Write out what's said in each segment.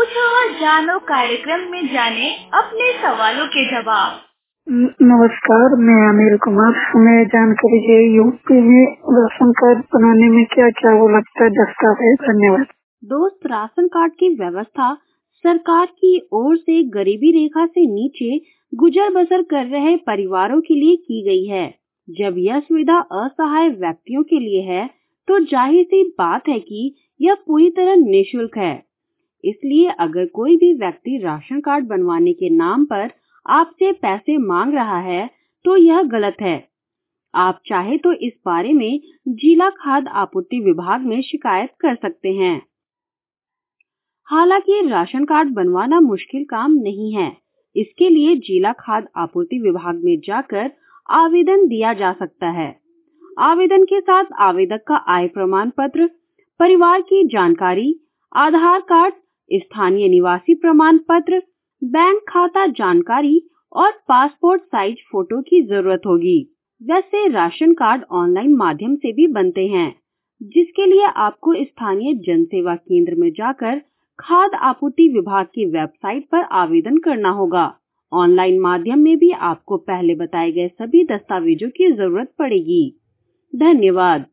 पूछो और जानो कार्यक्रम में जाने अपने सवालों के जवाब। नमस्कार, मैं अनिल कुमार। हमें जानकारी चाहिए यूपी में राशन कार्ड बनाने में क्या क्या वो लगता है दस्तावेज। धन्यवाद। दोस्त, राशन कार्ड की व्यवस्था सरकार की ओर से गरीबी रेखा से नीचे गुजर बसर कर रहे परिवारों के लिए की गई है। जब यह सुविधा असहाय व्यक्तियों के लिए है तो जाहिर सी बात है कि यह पूरी तरह निःशुल्क है। इसलिए अगर कोई भी व्यक्ति राशन कार्ड बनवाने के नाम पर आपसे पैसे मांग रहा है तो यह गलत है। आप चाहे तो इस बारे में जिला खाद्य आपूर्ति विभाग में शिकायत कर सकते हैं। हालांकि राशन कार्ड बनवाना मुश्किल काम नहीं है। इसके लिए जिला खाद्य आपूर्ति विभाग में जाकर आवेदन दिया जा सकता है। आवेदन के साथ आवेदक का आय प्रमाण पत्र, परिवार की जानकारी, आधार कार्ड, स्थानीय निवासी प्रमाण पत्र, बैंक खाता जानकारी और पासपोर्ट साइज फोटो की जरूरत होगी। वैसे राशन कार्ड ऑनलाइन माध्यम से भी बनते हैं, जिसके लिए आपको स्थानीय जन सेवा केंद्र में जाकर खाद्य आपूर्ति विभाग की वेबसाइट पर आवेदन करना होगा। ऑनलाइन माध्यम में भी आपको पहले बताए गए सभी दस्तावेजों की जरूरत पड़ेगी। धन्यवाद।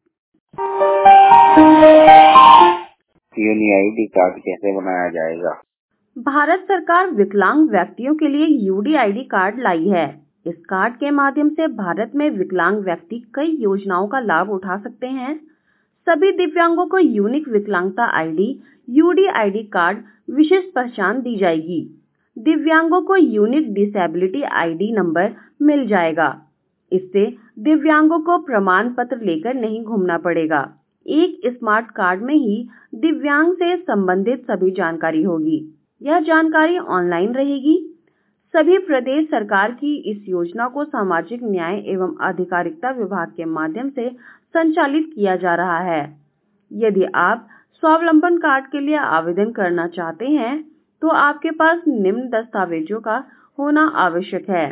यूडीआईडी कार्ड कैसे बनाया जाएगा? भारत सरकार विकलांग व्यक्तियों के लिए यूडीआईडी कार्ड लाई है। इस कार्ड के माध्यम से भारत में विकलांग व्यक्ति कई योजनाओं का लाभ उठा सकते हैं। सभी दिव्यांगों को यूनिक विकलांगता आईडी यूडीआईडी कार्ड विशिष्ट पहचान दी जाएगी। दिव्यांगों को यूनिक डिसेबिलिटी आईडी नंबर मिल जाएगा। इससे दिव्यांगों को प्रमाण पत्र लेकर नहीं घूमना पड़ेगा। एक स्मार्ट कार्ड में ही दिव्यांग से संबंधित सभी जानकारी होगी। यह जानकारी ऑनलाइन रहेगी। सभी प्रदेश सरकार की इस योजना को सामाजिक न्याय एवं अधिकारिता विभाग के माध्यम से संचालित किया जा रहा है। यदि आप स्वावलंबन कार्ड के लिए आवेदन करना चाहते हैं तो आपके पास निम्न दस्तावेजों का होना आवश्यक है: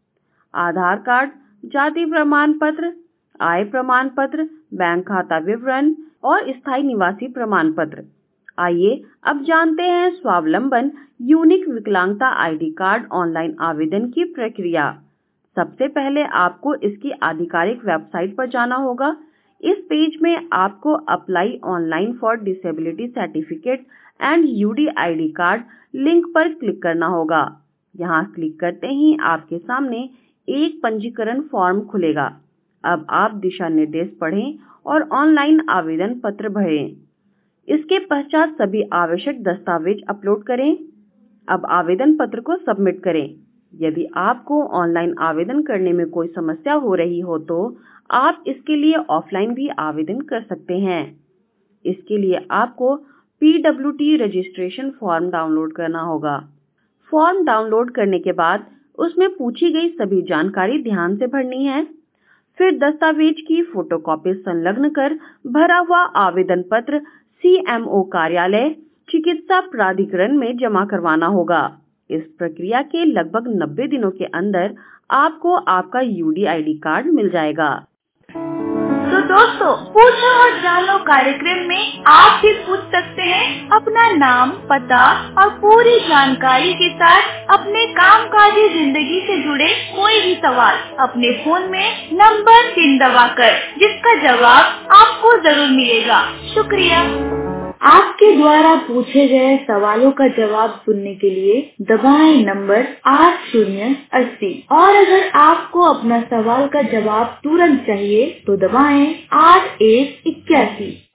आधार कार्ड, जाति प्रमाण पत्र, आय प्रमाण पत्र, बैंक खाता विवरण और स्थायी निवासी प्रमाण पत्र। आइए अब जानते हैं स्वावलंबन यूनिक विकलांगता आईडी कार्ड ऑनलाइन आवेदन की प्रक्रिया। सबसे पहले आपको इसकी आधिकारिक वेबसाइट पर जाना होगा। इस पेज में आपको apply online for disability certificate and UDID card link पर क्लिक करना होगा। यहाँ क्लिक करते ही आपके सामने एक पंजीकरण फॉर्म खुलेगा। अब आप दिशा निर्देश पढ़ें और ऑनलाइन आवेदन पत्र भरें। इसके पश्चात सभी आवश्यक दस्तावेज अपलोड करें। अब आवेदन पत्र को सबमिट करें। यदि आपको ऑनलाइन आवेदन करने में कोई समस्या हो रही हो तो आप इसके लिए ऑफलाइन भी आवेदन कर सकते हैं। इसके लिए आपको PWT रजिस्ट्रेशन फॉर्म डाउनलोड करना होगा। फॉर्म डाउनलोड करने के बाद उसमें पूछी गई सभी जानकारी ध्यान से भरनी है। फिर दस्तावेज की फोटोकॉपी संलग्न कर भरा हुआ आवेदन पत्र CMO कार्यालय, चिकित्सा प्राधिकरण में जमा करवाना होगा। इस प्रक्रिया के लगभग 90 दिनों के अंदर आपको आपका यूडीआईडी कार्ड मिल जाएगा। तो दोस्तों, पूछो और जानो कार्यक्रम में आप भी पूछ सकते हैं अपना नाम, पता और पूरी जानकारी के साथ अपने कामकाजी जिंदगी से जुड़े कोई भी सवाल अपने फोन में नंबर 3 दबाकर, जिसका जवाब आपको जरूर मिलेगा। शुक्रिया। आपके द्वारा पूछे गए सवालों का जवाब सुनने के लिए दबाएं नंबर 8080 और अगर आपको अपना सवाल का जवाब तुरंत चाहिए तो दबाएं 8181।